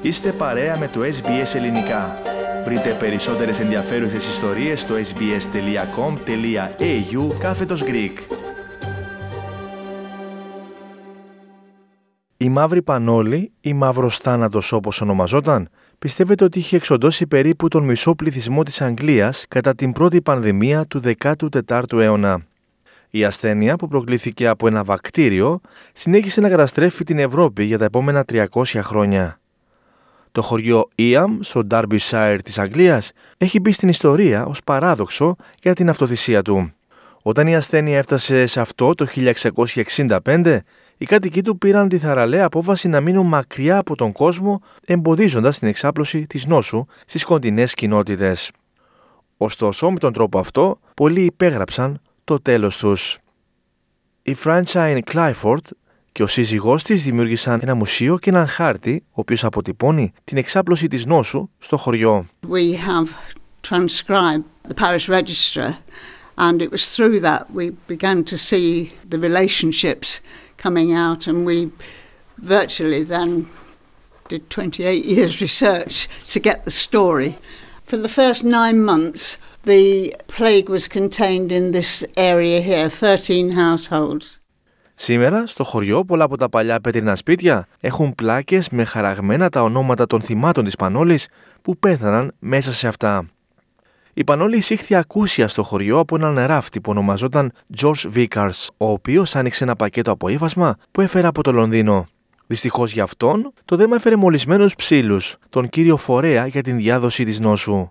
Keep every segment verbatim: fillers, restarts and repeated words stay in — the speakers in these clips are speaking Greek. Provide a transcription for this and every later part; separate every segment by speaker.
Speaker 1: Είστε παρέα με το ες μπι ες Ελληνικά. Βρείτε περισσότερες ενδιαφέρουσες ιστορίες στο sbs.com.au κάθετος Greek. Η Μαύρη Πανόλη ή Μαύρος Θάνατος όπως ονομαζόταν, πιστεύετε ότι είχε εξοντώσει περίπου τον μισό πληθυσμό της Αγγλίας κατά την πρώτη πανδημία του δέκατου τέταρτου αιώνα. Η ασθένεια που προκλήθηκε από ένα βακτήριο συνέχισε να καταστρέφει την Ευρώπη για τα επόμενα τριακόσια χρόνια. Το χωριό Iam στο Derbyshire της Αγγλίας έχει μπει στην ιστορία ως παράδοξο για την αυτοθυσία του. Όταν η ασθένεια έφτασε σε αυτό το χίλια εξακόσια εξήντα πέντε, οι κάτοικοι του πήραν τη θαραλέα απόφαση να μείνουν μακριά από τον κόσμο, εμποδίζοντας την εξάπλωση της νόσου στις κοντινές κοινότητες. Ωστόσο, με τον τρόπο αυτό, πολλοί υπέγραψαν το τέλος τους. Η Francine Clifford και ο σύζυγός της δημιούργησαν ένα μουσείο και έναν χάρτη, ο οποίος αποτυπώνει την εξάπλωση της νόσου στο χωριό.
Speaker 2: We have transcribed the parish register, and it was through that we began to see the relationships coming out, and we virtually then did twenty-eight years research to get the story. For the first nine months, the plague was contained in this area here, thirteen households.
Speaker 1: Σήμερα, στο χωριό, πολλά από τα παλιά πέτρινα σπίτια έχουν πλάκες με χαραγμένα τα ονόματα των θυμάτων της Πανόλης που πέθαναν μέσα σε αυτά. Η Πανόλη εισήχθη ακούσια στο χωριό από έναν ράφτη που ονομαζόταν George Vickers, ο οποίος άνοιξε ένα πακέτο από ύφασμα που έφερε από το Λονδίνο. Δυστυχώς για αυτόν, το δέμα έφερε μολυσμένους ψήλους, τον κύριο φορέα για την διάδοση της νόσου.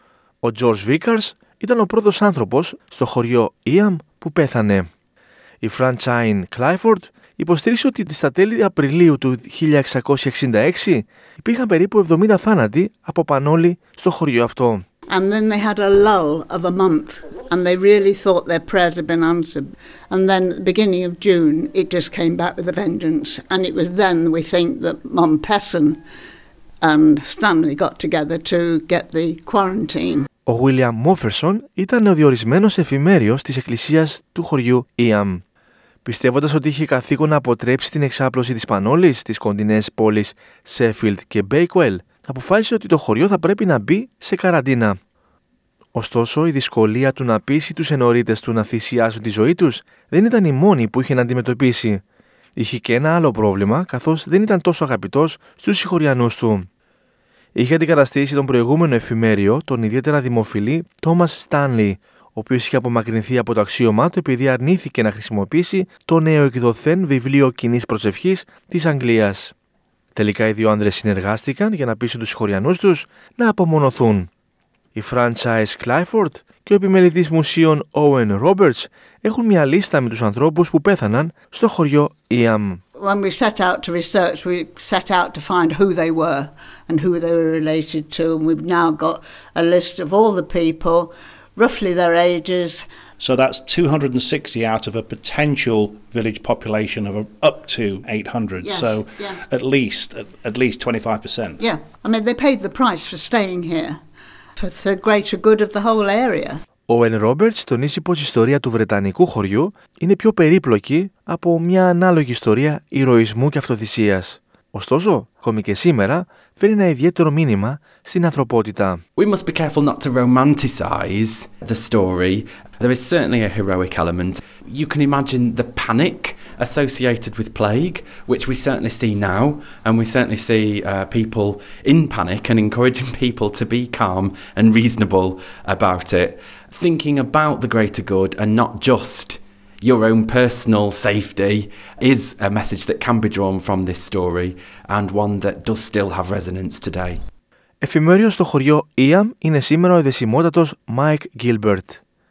Speaker 1: Ο George Vickers ήταν ο πρώτος άνθρωπος στο χωριό Iam που πέθανε. Η Francine Clifford υποστήριξε ότι στα τέλη Απριλίου του χίλια εξακόσια εξήντα έξι υπήρχαν περίπου εβδομήντα θάνατοι από Πανόλη στο χωριό αυτό.
Speaker 2: And then they had a lull of a month, and they really thought their prayers had been answered. And then at the beginning of June, it just came back with a vengeance. And it was then we think that Mum Pesson and Stanley got together to get the quarantine.
Speaker 1: Ο William Mofferson ήταν ο διορισμένος εφημέριος της εκκλησίας του χωριού Iam. Πιστεύοντας ότι είχε καθήκον να αποτρέψει την εξάπλωση της Πανόλης στις κοντινές πόλεις Sheffield και Bakewell, αποφάσισε ότι το χωριό θα πρέπει να μπει σε καραντίνα. Ωστόσο, η δυσκολία του να πείσει τους ενορίτες του να θυσιάσουν τη ζωή τους δεν ήταν η μόνη που είχε να αντιμετωπίσει. Είχε και ένα άλλο πρόβλημα, καθώς δεν ήταν τόσο αγαπητός στους συγχωριανούς του. Είχε αντικαταστήσει τον προηγούμενο εφημέριο, τον ιδιαίτερα δημοφιλή Thomas Stanley, ο οποίος είχε απομακρυνθεί από το αξίωμά του επειδή αρνήθηκε να χρησιμοποιήσει το νεοεκδοθέν βιβλίο κοινής προσευχής της Αγγλίας. Τελικά οι δύο άνδρες συνεργάστηκαν για να πείσουν τους συγχωριανούς τους να απομονωθούν. Η Frances Clifford και ο επιμελητής μουσείων Owen Roberts έχουν μια λίστα με τους ανθρώπους που πέθαναν στο χωριό Iam.
Speaker 2: When we set out to research, we set out to find who they were and who they were related to, and we've now got a list of all the people, roughly their ages.
Speaker 3: So that's two hundred sixty out of a potential village population of up to eight hundred.
Speaker 2: Yes,
Speaker 3: so
Speaker 2: yeah.
Speaker 3: at least at, at least twenty-five percent.
Speaker 2: Yeah, I mean they paid the price for staying here, for the greater good of the whole area.
Speaker 1: Ο Owen Roberts τονίζει πως η ιστορία του βρετανικού χωριού είναι πιο περίπλοκη από μια ανάλογη ιστορία ηρωισμού και αυτοθυσίας. Ωστόσο, ακόμη και σήμερα, φέρει ένα ιδιαίτερο μήνυμα στην ανθρωπότητα.
Speaker 4: We must be careful not to romanticize the story. There is certainly a heroic element. You can imagine the panic associated with plague, which we certainly see now, and we certainly see uh, people in panic and encouraging people to be calm and reasonable about it, thinking about the greater good and not just your own personal safety is a message that can be drawn from this story and one that does still have resonance today.
Speaker 1: Εφημέριος στο χωριό Iam είναι σήμερα ο εδεσιμότατος Mike Gilbert.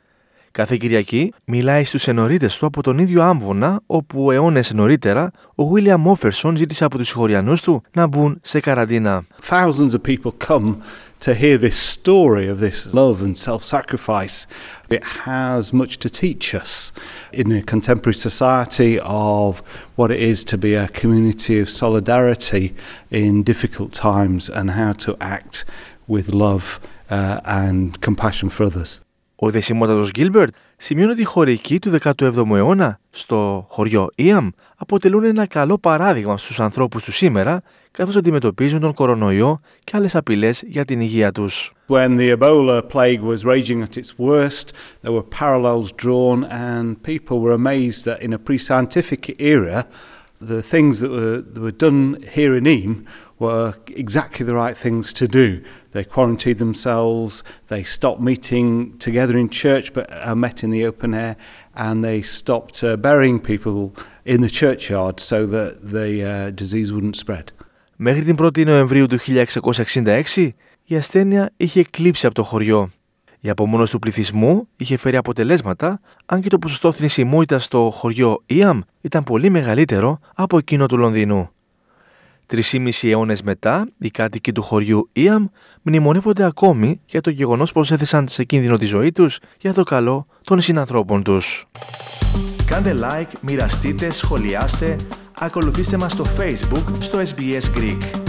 Speaker 1: Κάθε Κυριακή μιλάει στους ενορίτες του από τον ίδιο άμβονα όπου αιώνες νωρίτερα ο William Mofferson ζήτησε από τους συγχωριανούς του να μπουν σε καραντίνα.
Speaker 5: Thousands of people come to hear this story of this love and self-sacrifice. It has much to teach us in a contemporary society of what it is to be a community of solidarity in difficult times and how to act with love uh, and compassion for others.
Speaker 1: Ο δεσιμότατος Γκίλμπερτ σημειώνει ότι οι χωρικοί του δέκατου έβδομου αιώνα στο χωριό Ιαμ αποτελούν ένα καλό παράδειγμα στους ανθρώπους του σήμερα, καθώς αντιμετωπίζουν τον κορονοϊό και άλλες απειλές για την υγεία τους.
Speaker 5: When the Ebola plague was raging at its worst, there were parallels drawn and people were amazed that in a pre-scientific era, the things that were, that were done here in Eyam were exactly the right things to do. They quarantined themselves, they stopped meeting together in church but uh, met in the open air, and they stopped uh, burying people in the churchyard so that the uh, disease wouldn't spread.
Speaker 1: Μέχρι την πρώτη Νοεμβρίου του χίλια εξακόσια εξήντα έξι, η ασθένεια είχε εκλείψει από το χωριό. Η απομόνωση του πληθυσμού είχε φέρει αποτελέσματα, αν και το ποσοστό θνησιμότητας στο χωριό Ιαμ ήταν πολύ μεγαλύτερο από εκείνο του Λονδίνου. Τρεις και μισή αιώνες μετά, οι κάτοικοι του χωριού Ιαμ μνημονεύονται ακόμη για το γεγονός πως έθεσαν σε κίνδυνο τη ζωή τους για το καλό των συνανθρώπων τους. Κάντε like, μοιραστείτε, σχολιάστε, ακολουθήστε μας στο Facebook στο ες μπι ες Greek.